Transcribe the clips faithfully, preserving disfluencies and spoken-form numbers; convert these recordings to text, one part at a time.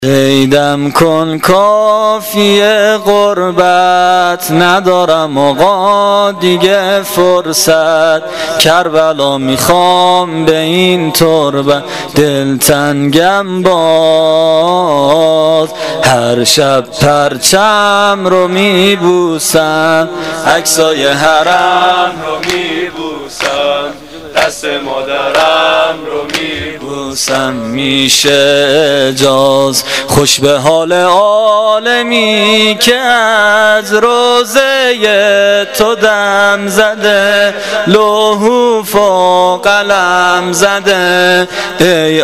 دیدم کن کافی غربت، ندارم آقا دیگه فرصت. کربلا میخوام به این تربت، دلتنگم باز. هر شب پرچم رو میبوسم، عکسای حرم رو میبوسم، دست مادرم رو میبوسم. میشه جاز خوش به حال عالمی که از روزه تو دم زده، لوح و قلم زده. ای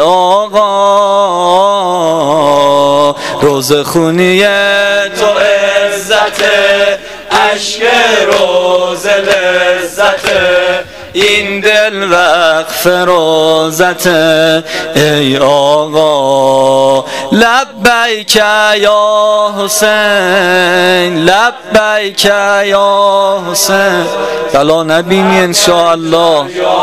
آقا روزه خونی تو عزته، اشک روزه لذته، این دل وقف روزته. ای آقا لبیک یا حسین، لبیک یا حسین. بلا نبینی انشاءالله.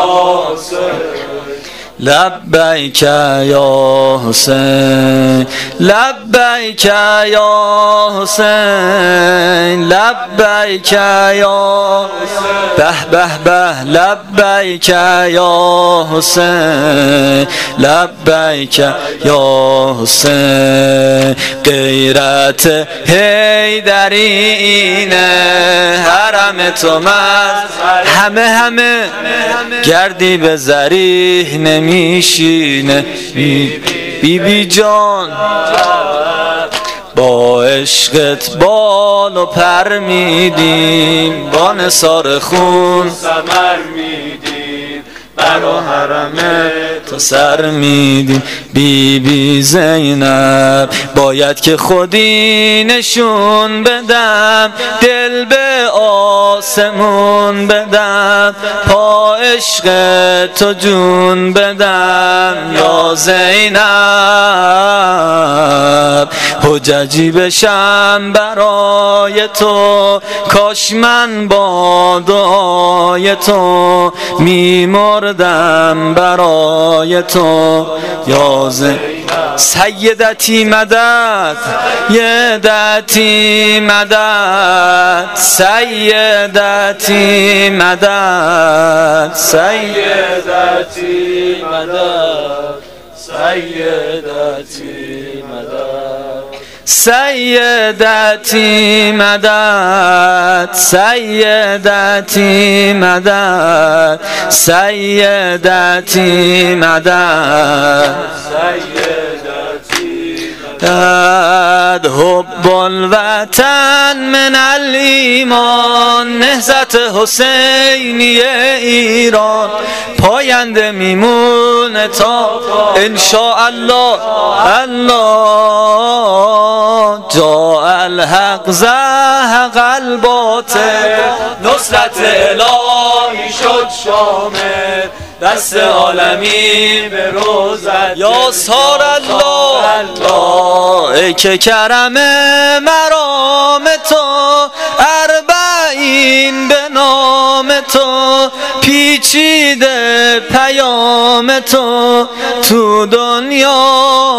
لبیک یا حسین، لبیک یا حسین، لبیک یا به به به. لبیک یا حسین، لبیک یا حسین. غیرت حیدرینه، حرم تو مست، همه همه گردی به ذریح نمیشینه. بی بی, بی جان با عشقت بال و پر میدیم، با نثار خون ثمر میدیم، برا حرم تو سر میدیم. بی بی زینب باید که خودی نشون بدم، دل به آسمون بدم، پا عشق تو جون بدم. یا زینب حججی بشم برای تو، کاش من با دعای تو میمردم برای تو. یا سیدتی مدد، یدتی مدد، سیدتی مدد، سیدتی مدد، سیدتی مدد، سیدتی مدد، سیدتی مدد، سیدتی مدد، حب الوطن من الایمان، نهضت حسینی ایران. پاینده میمونه تا انشاءالله. الله جاء الحق زهق الباطل، نصرت الهی شد شامل، دست عالمی به روزت. یا سار الله ای که کرم مرام تو، اربعین به نام تو، پیچیده پیام تو تو دنیا.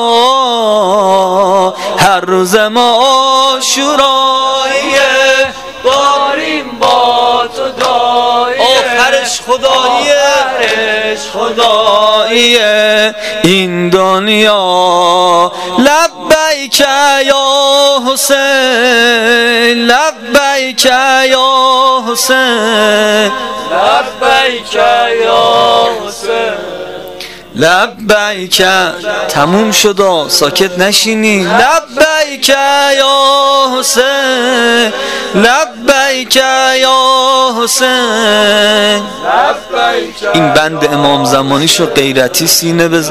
هر روز ما عاشوراییه، باریم با تو دایه، آخرش خداییه، آخرش خداییه این دنیا. لبیک یا حسین، لبیک یا حسین، لبیک یا حسین، لبیک. تموم شد ساکت نشینی. لبیک یا حسین، لبیک یا حسین. این بند امام زمانی شو غیرتی سینه بزن.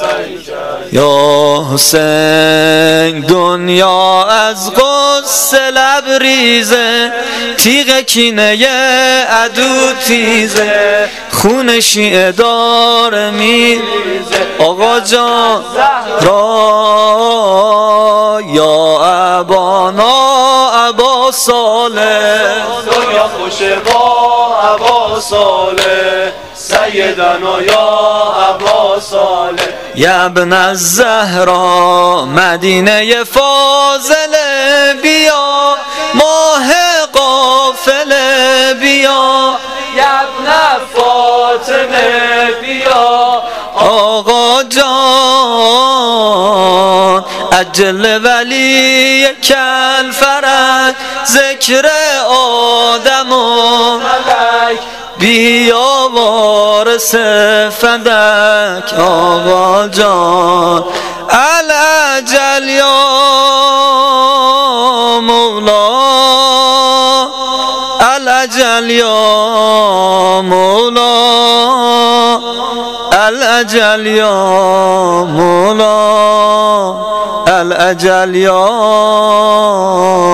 یا حسین دنیا از غصه لبریزه، تیغ کینه عدو تیزه، خون شیعه داره میریزه. آقا جان را یا ابانا ابا صالح، دنیا خوشه با ابا صالح، سیدنا یا ابا صالح. یا ابن الزهرا مدینه فاضله بیا ماه قافله بیا یا ابن فاطمه بیا آقا جان عجل ولی کل فرج ذکر آدم و ملک بیا وارث فدک آقا جان العجل یا مولا العجل یا مولا العجل یا مولا العجل یا